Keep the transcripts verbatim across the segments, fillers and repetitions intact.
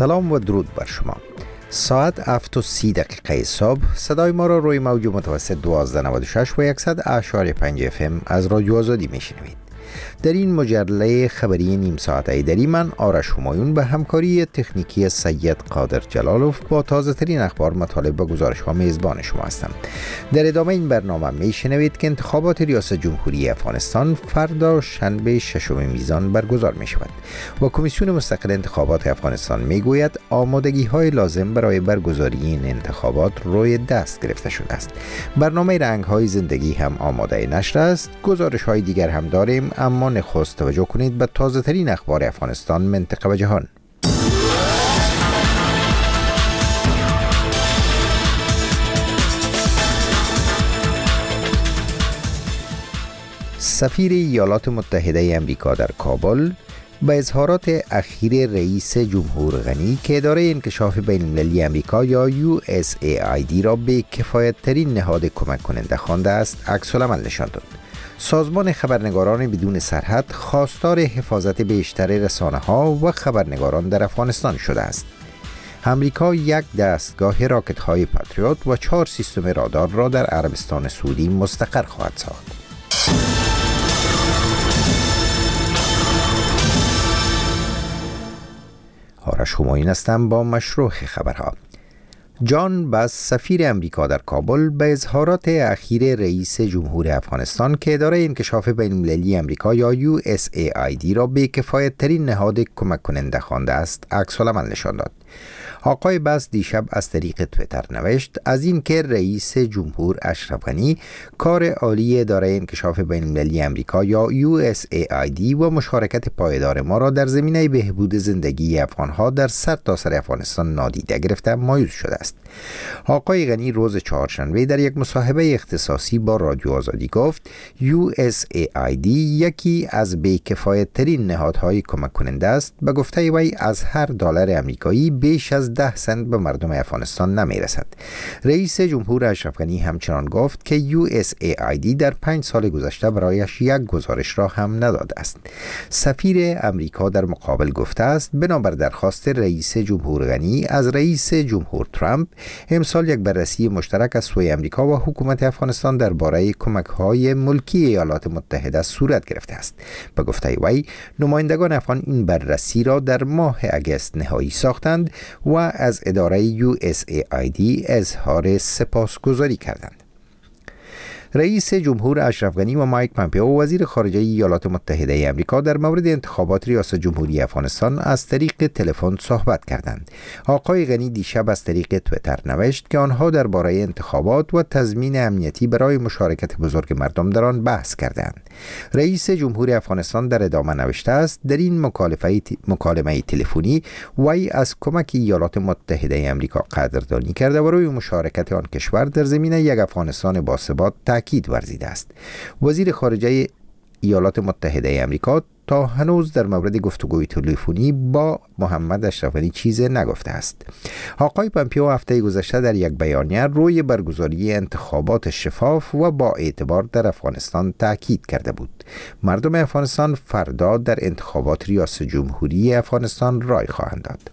سلام و درود بر شما. ساعت هفت و سی دقیقه صبح صدای ما را روی موج متوسط دوازده نود و شش و صد اعشاری پنج اف ام از رادیو آزادی میشنوید. در این مجله خبری نیم ساعته دری من آرش همایون به همکاری تکنیکی سید قادر جلالوف با تازه ترین اخبار، مطالب و گزارش ها میزبان شما هستم. در ادامه این برنامه میشنوید که انتخابات ریاست جمهوری افغانستان فردا شنبه ششم میزان برگزار می شود و کمیسیون مستقل انتخابات افغانستان میگوید آمادگی های لازم برای برگزاری این انتخابات روی دست گرفته شده است. برنامه رنگ های زندگی هم آماده نشر است. گزارش های دیگر هم داریم، اما نخست توجه کنید به تازه ترین اخبار افغانستان، منطقه و جهان. سفیر ایالات متحده امریکا در کابل به اظهارات اخیر رئیس جمهور غنی که اداره انکشاف بین المللی امریکا یا یو اس ای آی دی را به کفایت ترین نهاد کمک کننده خوانده است، عکس العمل نشان داد. سازمان خبرنگاران بدون سرحد خواستار حفاظت بیشتر رسانه‌ها و خبرنگاران در افغانستان شده است. امریکا یک دستگاه راکت‌های پاتریوت و چهار سیستم رادار را در عربستان سعودی مستقر خواهد ساخت. آرش همایون هستم با مشروع خبرها. جان باس، سفیر امریکا در کابل، به اظهارات اخیر رئیس جمهور افغانستان که اداره انکشاف بین المللی امریکا یا یو اس ای آی دی را به کفایت ترین نهاد کمک کننده خوانده است، عکس العمل نشان داد. آقای باس دیشب از طریق تویتر نوشت از این که رئیس جمهور اشرف غنی کار عالی اداره انکشاف بین المللی امریکا یا یو اس ای آی دی و مشارکت پایدار ما را در زمینه بهبود زندگی افغانها در سرتاسر افغانستان نادیده گرفته مایوس شده است. آقای غنی روز چهارشنبه در یک مصاحبه اختصاصی با رادیو آزادی گفت یو اس ای آی دی یکی از بی‌کفایت ترین نهادهای کمک کننده است. به گفته وی از هر دلار آمریکایی بیش از ده سنت به مردم افغانستان نمی رسد. رئیس جمهور اشرف غنی همچنان گفت که یو اس ای آی دی در پنج سال گذشته برایش یک گزارش را هم نداده است. سفیر امریکا در مقابل گفته است بنابر درخواست رئیس جمهور غنی از رئیس جمهور ترامپ امسال یک بررسی مشترک از سوی امریکا و حکومت افغانستان درباره کمک‌های ملکی ایالات متحده صورت گرفته است. به گفته وی نمایندگان افغان این بررسی را در ماه اگست نهایی ساختند و از اداره یو اس ای آی دی اظهار سپاسگزاری کردند. رئیس جمهور اشرف غنی و مایک پامپئو وزیر خارجه ایالات متحده آمریکا در مورد انتخابات ریاست جمهوری افغانستان از طریق تلفن صحبت کردند. آقای غنی دیشب از طریق تویتر نوشت که آنها درباره انتخابات و تضمین امنیتی برای مشارکت بزرگ مردم در آن بحث کردند. رئیس جمهور افغانستان در ادامه نوشته است در این مکالمه تلفنی وی از کمک ایالات متحده آمریکا قدردانی کرده و روی مشارکت آن کشور در زمینه یک افغانستان باثبات تاکید ورزیده است. وزیر خارجه ایالات متحده آمریکا تا هنوز در مورد گفتگوی تلفنی با محمد اشرف غنی چیزی نگفته است. آقای پامپئو هفته گذشته در یک بیانیه روی برگزاری انتخابات شفاف و با اعتبار در افغانستان تاکید کرده بود. مردم افغانستان فردا در انتخابات ریاست جمهوری افغانستان رای خواهند داد.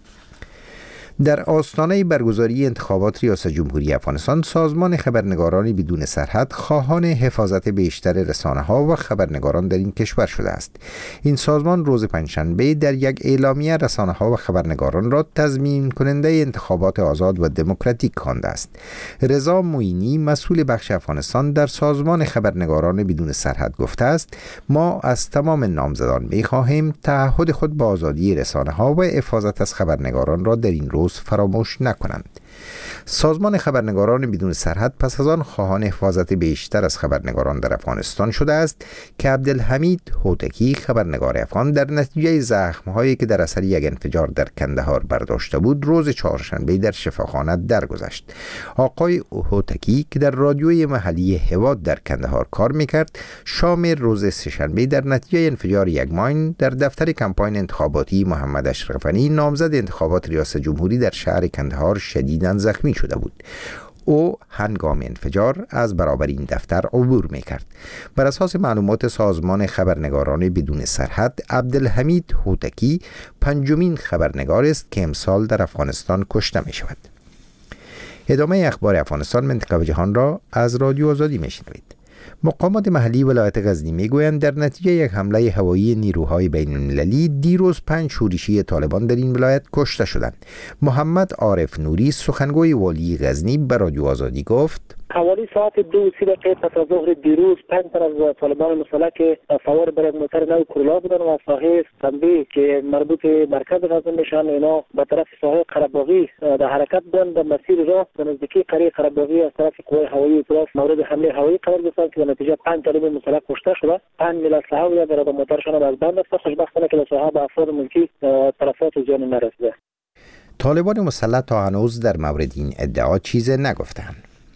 در آستانه برگزاری انتخابات ریاست جمهوری افغانستان، سازمان خبرنگاران بدون سرحد خواهان حفاظت بیشتر رسانه‌ها و خبرنگاران در این کشور شده است. این سازمان روز پنجشنبه در یک اعلامیه رسانه‌ها و خبرنگاران را تضمین کننده انتخابات آزاد و دموکراتیک خوانده است. رضا معینی، مسئول بخش افغانستان در سازمان خبرنگاران بدون سرحد گفته است ما از تمام نامزدان می‌خواهیم تعهد خود با آزادی رسانه‌ها و حفاظت از خبرنگاران را در این روز فراموش نکنند. سازمان خبرنگاران بدون سرحد پس از آن خواهان حفاظت بیشتر از خبرنگاران در افغانستان شده است که عبدالحمید هوتکی، خبرنگار افغان، در نتیجه زخم‌هایی که در اثر یک انفجار در کندهار برداشته بود روز چهارشنبه در شفاخانه درگذشت. آقای هوتکی که در رادیوی محلی هواد در کندهار کار میکرد، شام روز سه‌شنبه در نتیجه انفجار یک ماین در دفتر کمپاین انتخاباتی محمد اشرف غنی، نامزد انتخابات ریاست جمهوری در شهر کندهار، شدیداً زخمی شده بود. او هنگام انفجار از برابر این دفتر عبور میکرد. بر اساس معلومات سازمان خبرنگاران بدون سرحد، عبدالحمید هوتکی پنجمین خبرنگار است که امسال در افغانستان کشته می شود. ادامه اخبار افغانستان منطقه و جهان را از رادیو آزادی میشنوید. مقامات محلی ولایت غزنی میگویند در نتیجه یک حمله هوایی نیروهای بین المللی دیروز پنج شورشی طالبان در این ولایت کشته شدند. محمد عارف نوری سخنگوی والی غزنی به رادیو آزادی گفت: حوالی ساعت دو و سی دقیقه پس از ظهر دیروز پنج تن از طالبان مسلح که سوار بر موتر نو کرولا بودن و ساحه سنبی که مربوط به مرکز غزه میشن، اینا به طرف ساحه قره‌باغی در حرکت بودن. در مسیر راه به نزدیکی قریه قره‌باغی از طرف قوای هوایی اطلاف مورد حمله هوایی قرار گرفتن که در نتیجه پنج طالب مسلح کشته شده. پنج میل اسلحه و در موترشان از بند است. خوشبختانه که صاحب افراد ملکی تلفات و زیانی نرسیده. طالبان مسلح تا هنوز در مورد این ادعا چیزی نگفتند.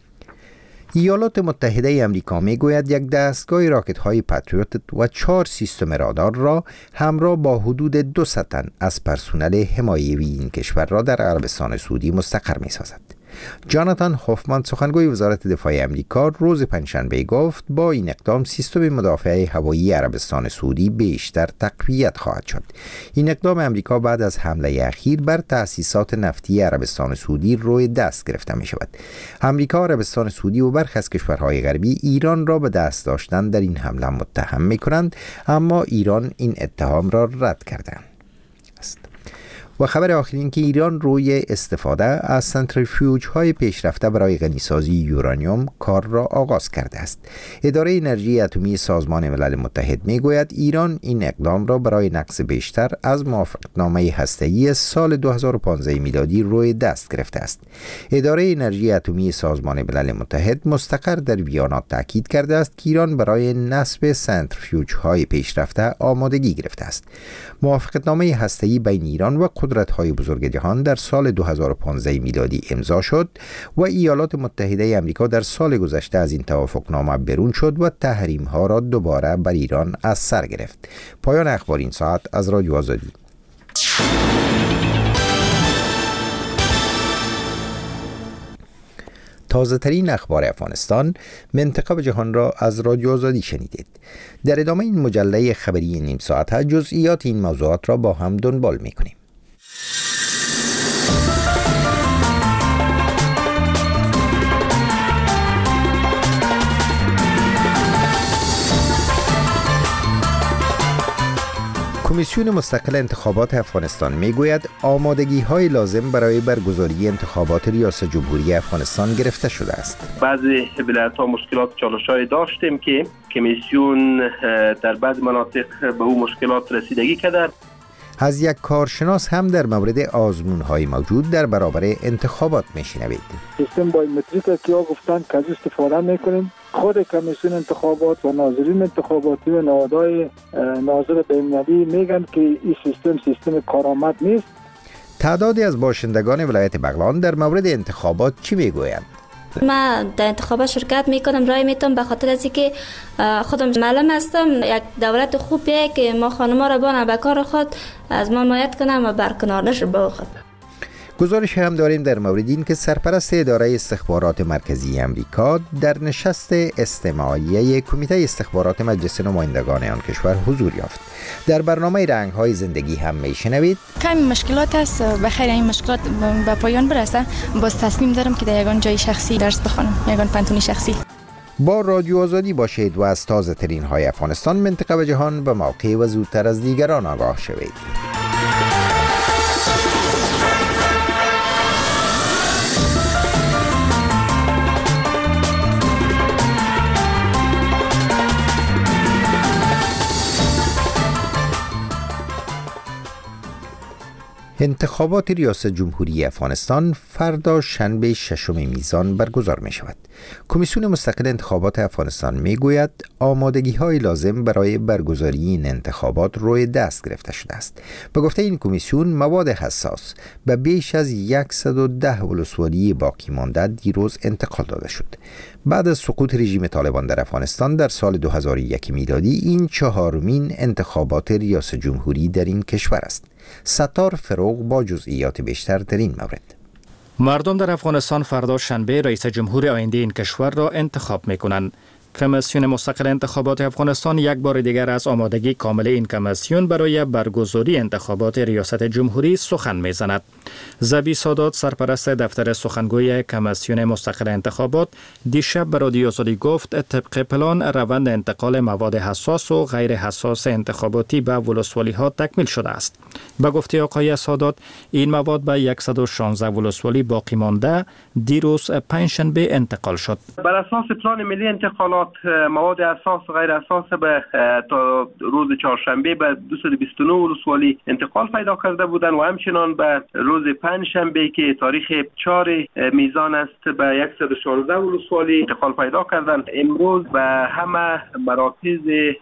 ایالات متحده امریکا می گوید یک دستگاه راکت های پاتریوت و چهار سیستم رادار را همراه با حدود دویست تن از پرسنل حمایوی این کشور را در عربستان سعودی مستقر می سازد. جاناتان هوفمان سخنگوی وزارت دفاع امریکا روز پنجشنبه گفت با این اقدام سیستم مدافع هوایی عربستان سعودی بیشتر تقویت خواهد شد. این اقدام امریکا بعد از حمله اخیر بر تأسیسات نفتی عربستان سعودی روی دست گرفته می شود. امریکا، عربستان سعودی و برخی از کشورهای غربی ایران را به دست داشتن در این حمله متهم می کنند، اما ایران این اتهام را رد کرده است. و خبر آخر این که ایران روی استفاده از سنتریفیوژ های پیشرفته برای غنیسازی یورانیوم کار را آغاز کرده است. اداره انرژی اتمی سازمان ملل متحد می گوید ایران این اقدام را برای نقص بیشتر از موافقتنامه هسته‌ای سال دو هزار و پانزده میلادی روی دست گرفته است. اداره انرژی اتمی سازمان ملل متحد مستقر در بیانات تاکید کرده است که ایران برای نصب سنتریفیوژ های پیشرفته آمادگی گرفته است. موافقتنامه هسته‌ای بین ایران و قدرت‌های بزرگ جهان در سال دو هزار و پانزده میلادی امضا شد و ایالات متحده آمریکا در سال گذشته از این توافقنامه برون شد و تحریم‌ها را دوباره بر ایران از سر گرفت. پایان اخبار این ساعت از رادیو آزادی. تازه ترین اخبار افغانستان، منطقه و جهان را از رادیو آزادی شنیدید. در ادامه این مجله خبری نیم ساعته جزئیات این موضوعات را با هم دنبال می‌کنیم. کمیسیون مستقل انتخابات افغانستان میگوید آمادگی های لازم برای برگزاری انتخابات ریاست جمهوری افغانستان گرفته شده است. بعضی ولایت‌ها مشکلات چالش‌های داشتیم که کمیسیون در بعض مناطق به اون مشکلات رسیدگی کرده. از یک کارشناس هم در مورد آزمون‌های موجود در برابر انتخابات میشنوید. سیستم بایومتریک که گفتن که از استفاده میکنیم. خود کمیسیون انتخابات و ناظرین انتخاباتی و نهادهای ناظر بین‌المللی میگن که این سیستم سیستم کارآمد نیست. تعدادی از باشندگان ولایت بغلان در مورد انتخابات چی میگویند؟ من در انتخابات شرکت میکنم، رای میتونم به خاطر از اینکه خودم معلم هستم. یک دولت خوبیه که ما خانم‌ها را بانه به کار خود از ما حمایت کنم و برکنار نشه با خود. گزارش هم داریم در مورد این که سرپرست اداره استخبارات مرکزی امریکا در نشست استماعیه کمیته استخبارات مجلس نمایندگان آن کشور حضور یافت. در برنامه رنگ‌های زندگی هم میشنوید کمی مشکلات است، بخیر این مشکلات به پایان برسه. باز تصمیم دارم که در یگان جای شخصی درس بخونم، یگان پانتونی شخصی. با رادیو آزادی باشید و از تازه ترین های افغانستان، منطقه و جهان به موقع و زودتر از دیگران آگاه شوید. انتخابات ریاست جمهوری افغانستان فردا شنبه ششم میزان برگزار می شود. کمیسیون مستقل انتخابات افغانستان می گوید آمادگی های لازم برای برگزاری این انتخابات روی دست گرفته شده است. به گفته این کمیسیون مواد حساس به بیش از صد و ده ولسوالی باقی مانده دیروز انتقال داده شد. بعد از سقوط رژیم طالبان در افغانستان در سال دو هزار و یک میلادی این چهارمین انتخابات ریاست جمهوری در این کشور است. ستار فروغ با جزئیات بیشتر در این مورد. مردم در افغانستان فردا شنبه رئیس جمهور آینده این کشور را انتخاب می‌کنند. کمیسیون مستقل انتخابات افغانستان یک بار دیگر از آمادگی کامل این کمیسیون برای برگزاری انتخابات ریاست جمهوری سخن می‌زند. زبی سادات، سرپرست دفتر سخنگوی کمیسیون مستقل انتخابات، دیشب به رادیو آزادی گفت طبق پلان روند انتقال مواد حساس و غیر حساس انتخاباتی به ولسوالی‌ها تکمیل شده است. به گفته آقای سادات، این مواد به صد و شانزده ولسوالی باقی مانده دیروز پنجشنبه انتقال شد. بر اساس پلان ملی انتقالات مواد اساس و غیر اساس به تا روز چهارشنبه به دویست و بیست و نه ولسوالی انتقال پیدا کرده بودند و همچنان به روز پنجشنبه که تاریخ چهار میزان است به صد و شانزده ولسوالی انتقال پیدا کردند. امروز به همه مراکز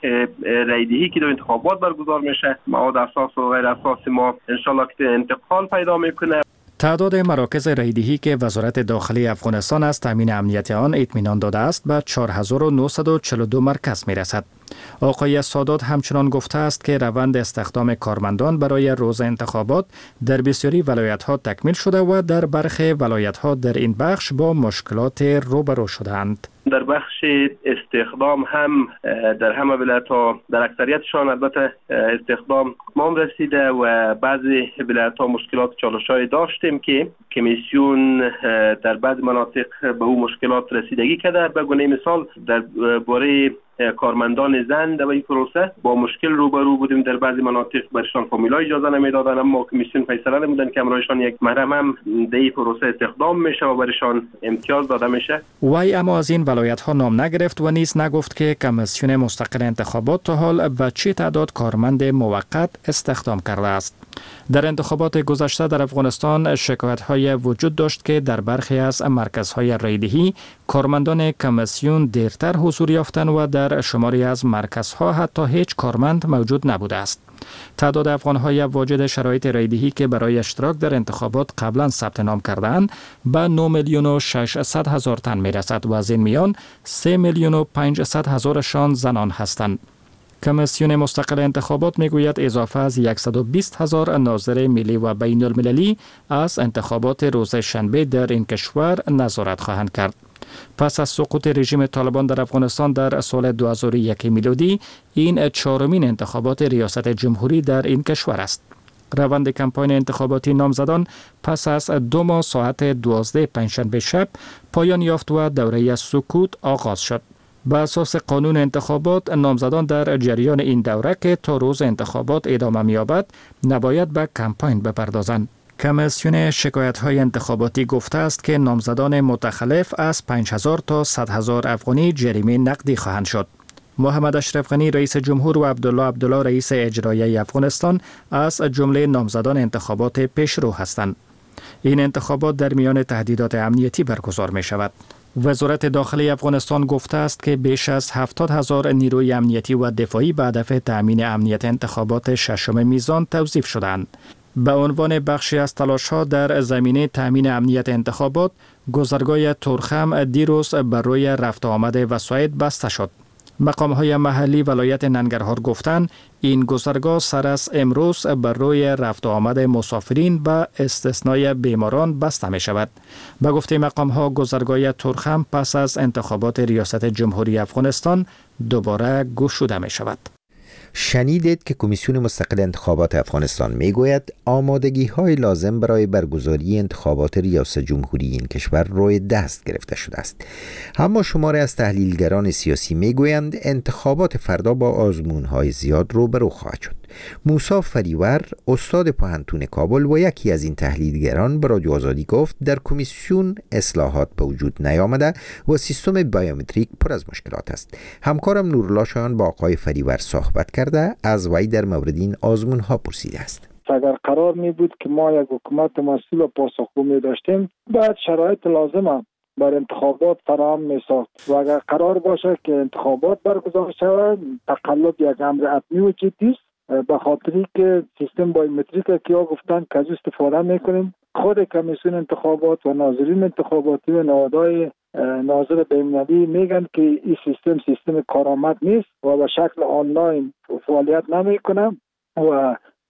رایدهی که در انتخابات برگزار میشه مواد اساس و غیر اساس ما ان شاء الله که انتقال پیدا میکنه. تعداد مراکز رایدهی که وزارت داخلی افغانستان از تامین امنیت آن اطمینان داده است به چهار هزار و نهصد و چهل و دو مرکز می رسد. آقای سادات همچنان گفته است که روند استخدام کارمندان برای روز انتخابات در بسیاری ولایت‌ها تکمیل شده و در برخی ولایت‌ها در این بخش با مشکلات روبرو شدند. در بخش استخدام هم در همه ولایت‌ها در اکثریتشان البته استخدام تمام رسیده و بعضی ولایت‌ها مشکلات چالش‌های داشتیم که کمیسیون در بعض مناطق به او مشکلات رسیدگی کرده. به گونه مثال در باره کارمندان زن در این پروسه با مشکل روبرو بودیم. در بعضی مناطق برشان فامیلا اجازه نمیدادن، اما کمیسیون فیصله نمودن که امرایشان یک محرم هم در این پروسه استخدام میشه و برشان امتیاز داده میشه. وی اما از این ولایت ها نام نگرفت و نیز نگفت که کمیسیون مستقل انتخابات تا حال به چه تعداد کارمند موقت استخدام کرده است. در انتخابات گذشته در افغانستان شکایت های وجود داشت که در برخی از مرکزهای رایدهی کارمندان کمیسیون دیرتر حضور یافتند و در شماری از مرکزها حتی هیچ کارمند موجود نبوده است. تعداد افغان‌های واجد شرایط رایدهی که برای اشتراک در انتخابات قبلا ثبت نام کردند به نه میلیون و ششصد هزار تن میرسد و از این میان سه میلیون و پانصد هزارشان زنان هستند. کمیسیون مستقل انتخابات میگوید اضافه از صد و بیست هزار ناظر ملی و بین المللی از انتخابات روز شنبه در این کشور نظارت خواهند کرد. پس از سقوط رژیم طالبان در افغانستان در سال دو هزار و یک میلادی این چهارمین انتخابات ریاست جمهوری در این کشور است. روند کمپاین انتخاباتی نامزدان پس از دو ماه ساعت دوازده پنجشنبه شب پایان یافت و دوره سکوت آغاز شد. به اساس قانون انتخابات نامزدان در جریان این دوره که تا روز انتخابات ادامه می‌یابد نباید به کمپاین بپردازند. کمیسیون شکایت‌های انتخاباتی گفته است که نامزدان متخلف از پنج هزار تا صد هزار افغانی جریمه نقدی خواهند شد. محمد اشرف غنی رئیس جمهور و عبدالله عبدالله رئیس اجرایی افغانستان از جمله نامزدان انتخابات پیشرو هستند. این انتخابات در میان تهدیدات امنیتی برگزار می شود. وزارت داخلی افغانستان گفته است که بیش از هفتاد هزار نیروی امنیتی و دفاعی به هدف تأمین امنیت انتخابات ششم میزان توظیف شدند. به عنوان بخشی از تلاش‌ها در زمینه تأمین امنیت انتخابات، گذرگاه تورخم دیروز بر روی رفت آمد وسایط بسته شد. مقام‌های محلی ولایت ننگرهار گفتند این گذرگاه سر از امروز بر روی رفت آمد مسافرین به استثنای بیماران بسته می شود. به گفته مقام‌ها گذرگاه تورخم پس از انتخابات ریاست جمهوری افغانستان دوباره گشوده می شود. شنیدید که کمیسیون مستقل انتخابات افغانستان میگوید آمادگی های لازم برای برگزاری انتخابات ریاست جمهوری این کشور روی دست گرفته شده است. اما شماری از تحلیلگران سیاسی میگویند انتخابات فردا با آزمون های زیاد روبرو خواهد شد. موسی فریور استاد پوهنتون کابل و یکی از این تحلیلگران به رادیو آزادی گفت در کمیسیون اصلاحات به وجود نیامده و سیستم بیومتریک پر از مشکلات است. همکارم نورالله شایان با آقای فریور صحبت کرده از وی در مورد این آزمون ها پرسیده است. اگر قرار می بود که ما یک حکومت مسئول و پاسخگو می داشتیم بعد شرایط لازمه بر انتخابات فراهم می ساخت و اگر قرار باشه که انتخابات برگزار شود تقلب یک امر حتمی و جدی است، به خاطری که سیستم بایومتریک که ها گفتن که از استفاده میکنیم. خود کمیسیون انتخابات و ناظرین انتخاباتی و نهادهای ناظر بین‌المللی میگن که این سیستم سیستم کارآمد نیست و به شکل آنلاین فعالیت نمیکنه و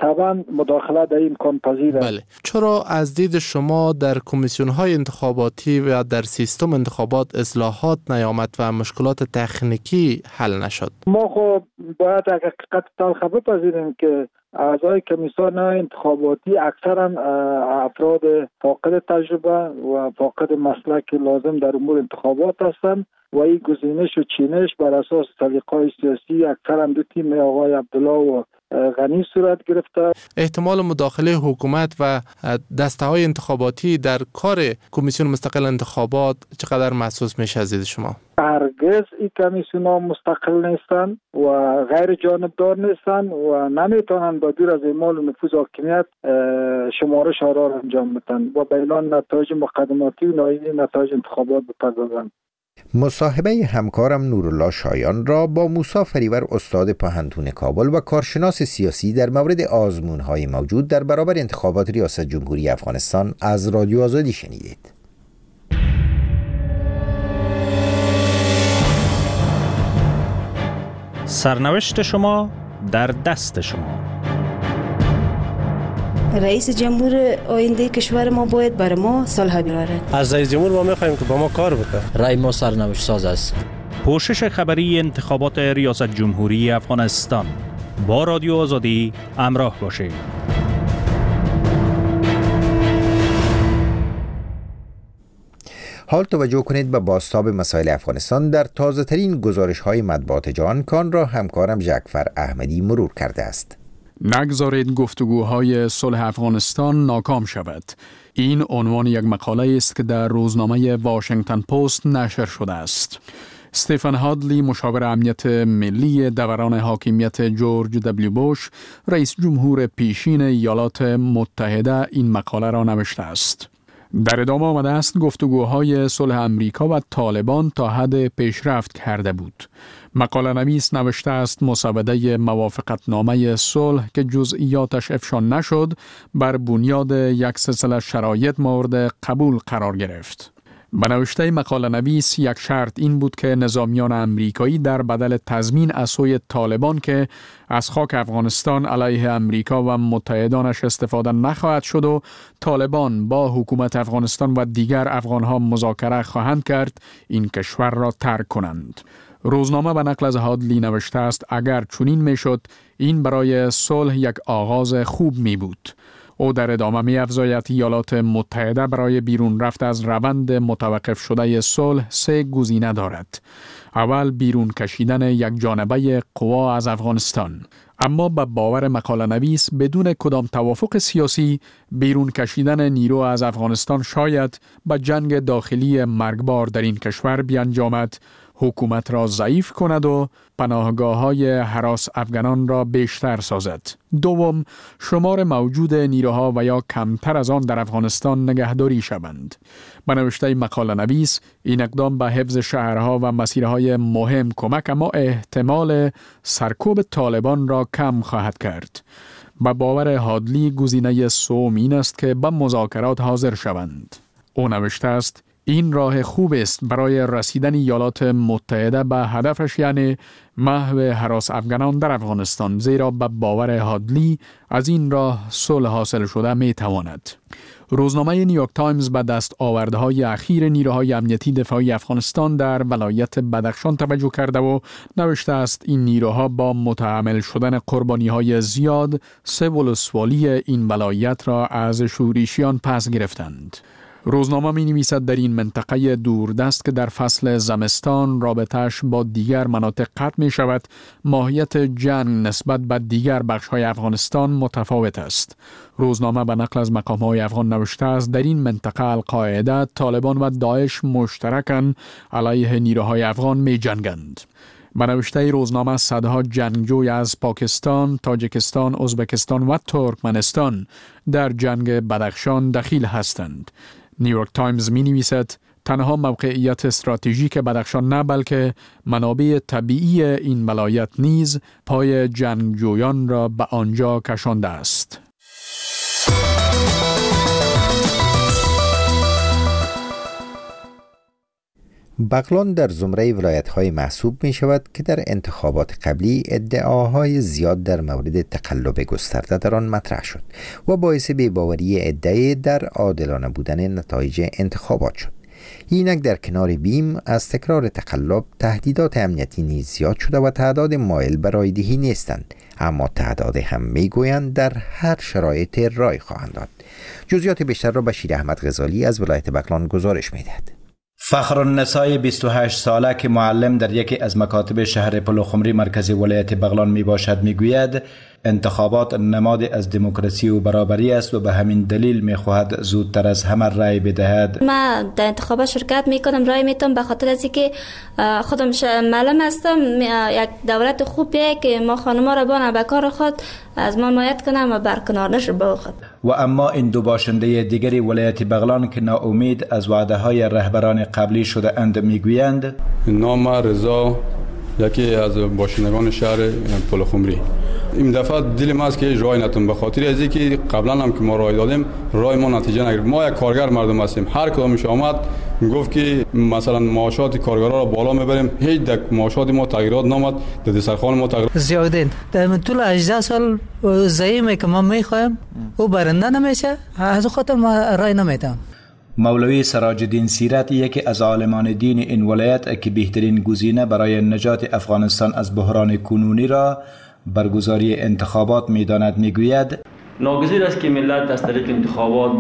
طبعا مداخله در این امکان پذیر است. بله. چرا از دید شما در کمیسیون‌های انتخاباتی و در سیستم انتخابات اصلاحات نیامد و مشکلات تکنیکی حل نشد؟ ما خب باید حقیقت تلخ بپذیریم که اعضای کمیسیون انتخاباتی اکثرا افراد فاقد تجربه و فاقد مسلک لازم در امور انتخابات هستند و این گزینش و چینش بر اساس سلیقه‌های سیاسی اکثرا دو تیم آقای عبدالله و غنی صورت گرفته. احتمال مداخله حکومت و دسته‌های انتخاباتی در کار کمیسیون مستقل انتخابات چقدر محسوس میشه از دید شما؟ هرگز این کمیسیون ها مستقل نیستن و غیر جانبدار نیستن و نمیتونن با دور از اعمال و نفوذ حاکمیت شمارش آرا را انجام بدن و به اعلان نتایج مقدماتی و نهایی نتایج انتخابات بپردازند. مصاحبه همکارم نورالله شایان را با موسی فریور استاد پهنتون کابل و کارشناس سیاسی در مورد آزمون‌های موجود در برابر انتخابات ریاست جمهوری افغانستان از رادیو آزادی شنیدید. سرنوشت شما در دست شما. رئیس جمهور آینده کشور ما باید بر ما صلح بیاورد. از رئیس جمهور ما می‌خوایم که با ما کار بکنه. رای ما سرنوشت ساز است. پوشش خبری انتخابات ریاست جمهوری افغانستان. با رادیو آزادی همراه باشید. حال توجه کنید به بازتاب مسائل افغانستان در تازه ترین گزارش های مطبوعات جهان کان را همکارم جعفر احمدی مرور کرده است. نگذارید گفتگوهای صلح افغانستان ناکام شود. این عنوان یک مقاله است که در روزنامه واشنگتن پست نشر شده است. استیفن هادلی، مشاور امنیت ملی دوران حاکمیت جورج دبلیو بوش، رئیس جمهور پیشین ایالات متحده، این مقاله را نوشته است. در ادامه آمده است گفتگوهای صلح امریکا و طالبان تا حد پیشرفت کرده بود. مقاله نویس نوشته است مسوده موافقتنامه صلح که جزئیاتش افشا نشد بر بنیاد یک سلسله شرایط مورد قبول قرار گرفت. به نوشته مقاله نویس یک شرط این بود که نظامیان امریکایی در بدل تضمین از سوی طالبان که از خاک افغانستان علیه امریکا و متحدانش استفاده نخواهد شد و طالبان با حکومت افغانستان و دیگر افغانها مذاکره خواهند کرد این کشور را ترک کنند. روزنامه به نقل از هادلی نوشته است اگر چنین میشد این برای صلح یک آغاز خوب می بود. او در ادامه می افزاید ایالات متحده برای بیرون رفت از روند متوقف شده صلح سه گزینه دارد. اول بیرون کشیدن یک جانبه قوا از افغانستان. اما به باور مقاله نویس بدون کدام توافق سیاسی بیرون کشیدن نیرو از افغانستان شاید به جنگ داخلی مرگبار در این کشور بیانجامد، حکومت را ضعیف کند و پناهگاه‌های هراس افغانان را بیشتر سازد. دوم، شمار موجود نیروها و یا کمتر از آن در افغانستان نگهداری شوند. به نوشته مقاله نویس این اقدام به حفظ شهرها و مسیرهای مهم کمک اما احتمال سرکوب طالبان را کم خواهد کرد. به باور هادلی گزینه سوم این است که به مذاکرات حاضر شوند. او نوشته است این راه خوب است برای رسیدن ایالات متحده به هدفش، یعنی محو هراس افغانان در افغانستان، زیرا به باور هادلی از این راه صلح حاصل شده می تواند. روزنامه نیویورک تایمز به دست آوردهای اخیر نیروهای امنیتی دفاعی افغانستان در ولایت بدخشان توجه کرده و نوشته است این نیروها با متحمل شدن قربانی‌های زیاد سه ولسوالی این ولایت را از شورشیان پس گرفتند. روزنامه می نویسد در این منطقه دوردست که در فصل زمستان رابطش با دیگر مناطق قطع می شود، ماهیت جنگ نسبت به دیگر بخش‌های افغانستان متفاوت است. روزنامه به نقل از مقام‌های افغان نوشته است در این منطقه القاعده، طالبان و داعش مشترکاً علیه نیروهای افغان می جنگند. به نوشته روزنامه صدها جنگجوی از پاکستان، تاجیکستان، ازبکستان و ترکمنستان در جنگ بدخشان دخیل هستند. نیویورک تایمز می نویسد تنها موقعیت استراتژیک بدخشان نه بلکه منابع طبیعی این ولایت نیز پای جنگجویان را به آنجا کشانده است. بغلان در زمره ولایت‌های محسوب می شود که در انتخابات قبلی ادعاهای زیاد در مورد تقلب گسترده در آن مطرح شد و باعث بی‌باوری عده در عادلانه بودن نتایج انتخابات شد. اینک در کنار بیم از تکرار تقلب تهدیدات امنیتی نیز زیاد شده و تعداد مایل برای دهی نیستند، اما تعداد هم میگویند در هر شرایط رای خواهند داد. جزئیات بیشتر را بشیر احمد غزالی از ولایت بغلان گزارش می‌دهد. فخرالنسای بیست و هشت ساله که معلم در یکی از مکاتب شهر پلوخمری مرکز ولایت بغلان می باشد می گوید انتخابات نماد از دموکراسی و برابری است و به همین دلیل می خواهد زودتر از همه رای بدهد. من در انتخابات شرکت می کنم، رای میتونم به خاطر از اینکه خودم معلم هستم. یک دولت خوبیه که ما خانم‌ها را بانه به کار خود از ما حمایت کنم و برکنار نشه با خود. و اما این دو باشنده دیگری ولایت بغلان که ناامید از وعده های رهبران قبلی شده اند میگویند نام رضا، یکی از باشندگان شهر پلوخمری. این دفعه دل ما است که رای نتون، به خاطر از اینکه قبلا هم که ما رای دادیم رای ما نتیجه نگرفت. ما یک کارگر مردم هستیم، هر کدامش آمد گفت که مثلا معاشات کارگرها را بالا میبریم، هیچ در معاشات ما تغییرات نامد، در دسترخوان ما تغییر زیادین. در طول هجده سال زعیمی که ما میخوایم او برنده نمیشه، از خاطر ما رای نمیدم. مولوی سراج الدین سیرت یکی از عالمان دین این ولایت که بهترین گزینه برای نجات افغانستان از بحران کنونی را برگزاری انتخابات میداند میگوید ناگزیر است که ملت از طریق انتخابات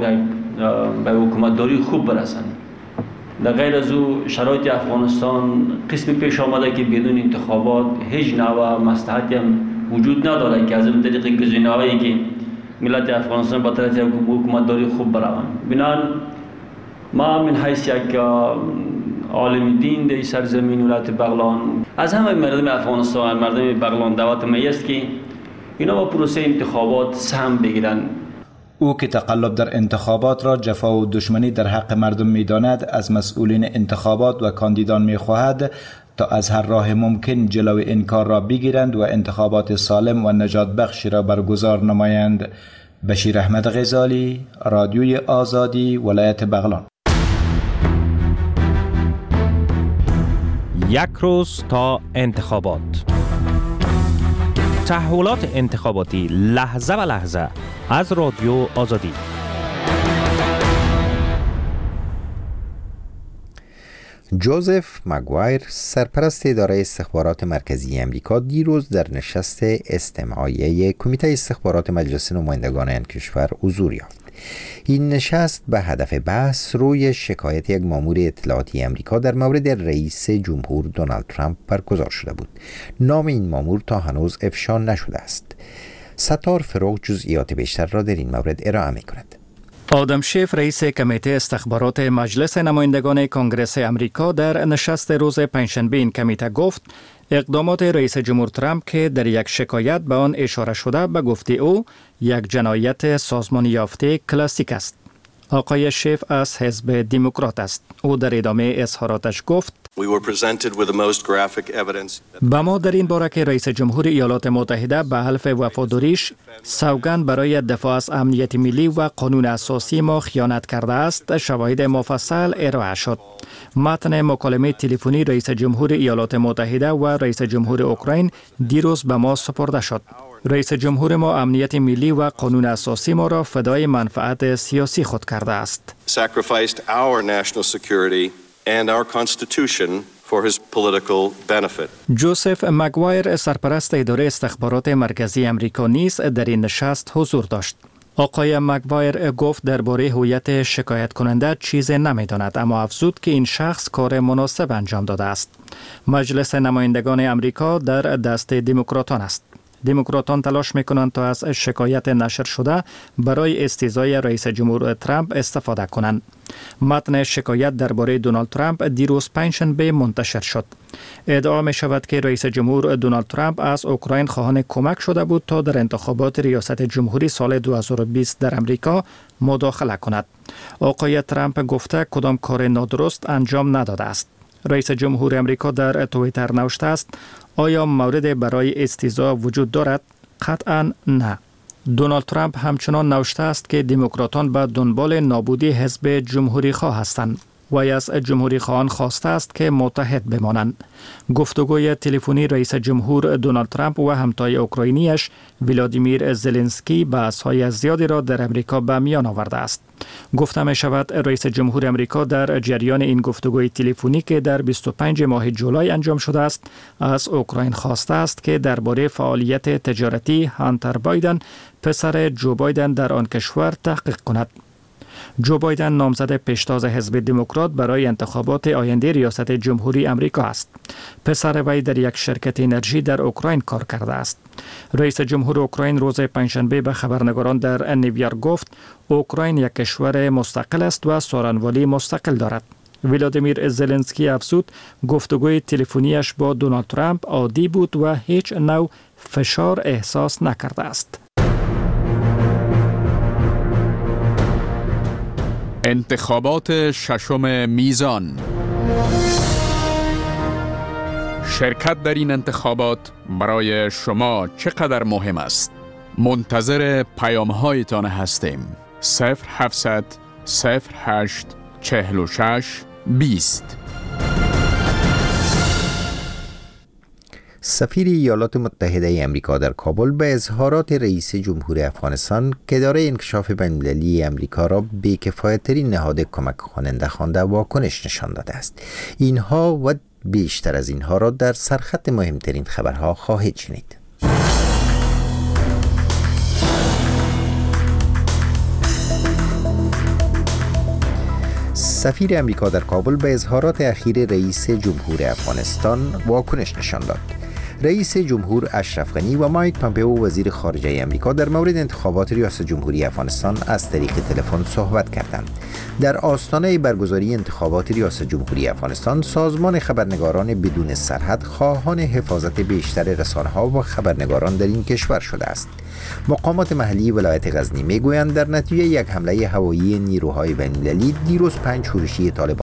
به حکومتداری خوب برسند. در غیر از او شرایط افغانستان قسمی پیش آمده که بدون انتخابات هیچ نوع مصلحتی هم وجود ندارد که از این طریق گزینه‌هایی که ملت افغانستان با طرف حکومتداری خوب بروند. بنابراین ما من حیث یک عالم دین در سرزمین ولایت بغلان از همه مردم افغانستان، مردم بغلان دعوت می است که اینا با پروسه انتخابات سهم بگیرند. او که تقلب در انتخابات را جفا و دشمنی در حق مردم می داند از مسئولین انتخابات و کاندیدان می خواهد تا از هر راه ممکن جلوی این کار را بگیرند و انتخابات سالم و نجات بخشی را برگزار نمایند. بشیر احمد غزالی، رادیوی آزادی، ولایت بغلان. یک روز تا انتخابات. تحولات انتخاباتی لحظه و لحظه از رادیو آزادی. جوزف مگوایر سرپرست اداره استخبارات مرکزی امریکا دیروز در نشست استماعیه کمیته استخبارات مجلس نمایندگان این کشور حضور یافت. این نشست به هدف بحث روی شکایت یک مامور اطلاعاتی امریکا در مورد رئیس جمهور دونالد ترامپ برگزار شده بود. نام این مامور تا هنوز افشا نشده است. ستار فروغ جزئیات بیشتر را در این مورد ارائه می‌کند. آدم شیف رئیس کمیته استخبارات مجلس نمایندگان کنگره امریکا در نشست روز پنجشنبه این کمیته گفت اقدامات رئیس جمهور ترامپ که در یک شکایت به آن اشاره شده به گفته او یک جنایت سازمان یافته کلاسیک است. آقای شیف از حزب دموکرات است. او در ادامه اظهاراتش گفت به ما در این باره که رئیس جمهور ایالات متحده به حلف وفاداریش سوگند برای دفاع از امنیت ملی و قانون اساسی ما خیانت کرده است شواهد مفصل ارائه شد. متن مکالمه تلفنی رئیس جمهور ایالات متحده و رئیس جمهور اوکراین دیروز به ما سپرده شد. رئیس جمهور ما امنیت ملی و قانون اساسی ما را فدای منفعت سیاسی خود کرده است. and our constitution for his political benefit. جوزف مگوایر سرپرست اداره استخبارات مرکزی امریکا نیز در این نشست حضور داشت. آقای مگوایر گفت درباره هویت شکایت کننده چیزی نمی‌داند، اما افزود که این شخص کار مناسب انجام داده است. مجلس نمایندگان امریکا در دست دموکراتان است. دموکراتان تلاش میکنند تا از شکایت نشر شده برای استیضای رئیس جمهور ترامپ استفاده کنند. متن شکایت درباره دونالد ترامپ دیروز پنجشنبه منتشر شد. ادعا می شود که رئیس جمهور دونالد ترامپ از اوکراین خواهان کمک شده بود تا در انتخابات ریاست جمهوری سال دو هزار و بیست در امریکا مداخله کند. آقای ترامپ گفته کدام کار نادرست انجام نداده است. رئیس جمهور امریکا در توییتر نوشته است آیا مورد برای استیضا وجود دارد؟ قطعاً نه. دونالد ترامپ همچنان نوشته است که دموکراتان به دنبال نابودی حزب جمهوری خواه هستند. وی از جمهوری خواهان خواسته است که متحد بمانند. گفتگوی تلفنی رئیس جمهور دونالد ترامپ و همتای اوکراینیش ولادیمیر زلنسکی بحث‌های زیادی را در امریکا به میان آورده است. گفته می شود رئیس جمهور امریکا در جریان این گفتگوی تلفنی که در بیست و پنجم ماه جولای انجام شده است از اوکراین خواسته است که درباره فعالیت تجارتی هانتر بایدن پسر جو بایدن در آن کشور تحقیق کند. جو بایدن نامزد پیشتاز حزب دموکرات برای انتخابات آینده ریاست جمهوری امریکا است. پسر وی در یک شرکت انرژی در اوکراین کار کرده است. رئیس جمهور اوکراین روز پنجشنبه به خبرنگاران در نیویورک گفت اوکراین یک کشور مستقل است و سخنوری مستقل دارد. ولادیمیر زلنسکی افزود گفتگوی تلفنیش با دونالد ترامپ عادی بود و هیچ نوع فشار احساس نکرده است. انتخابات ششم میزان. شرکت در این انتخابات برای شما چقدر مهم است؟ منتظر پیام‌هایتان هستیم. صفر هفتصد صفر هشت چهل و شش بیست. سفیر ایالات متحده امریکا در کابل به اظهارات رئیس جمهور افغانستان که دارای انکشاف بین‌المللی امریکا را بی‌کفایت‌ترین نهاد کمک کننده خوانده واکنش نشان داده است. اینها و بیشتر از اینها را در سرخط مهمترین خبرها خواهید شنید. سفیر امریکا در کابل به اظهارات اخیر رئیس جمهور افغانستان واکنش نشان داد. رئیس جمهور اشرف غنی و مایک پامپئو وزیر خارجه امریکا در مورد انتخابات ریاست جمهوری افغانستان از طریق تلفن صحبت کردند. در آستانه برگزاری انتخابات ریاست جمهوری افغانستان، سازمان خبرنگاران بدون سرحد خواهان حفاظت بیشتر رسانه‌ها و خبرنگاران در این کشور شده است. مقامات محلی ولایت غزنی میگویند در نتیجه یک حمله هوایی نیروهای بین‌المللی دیروز پنج شورشی طالبان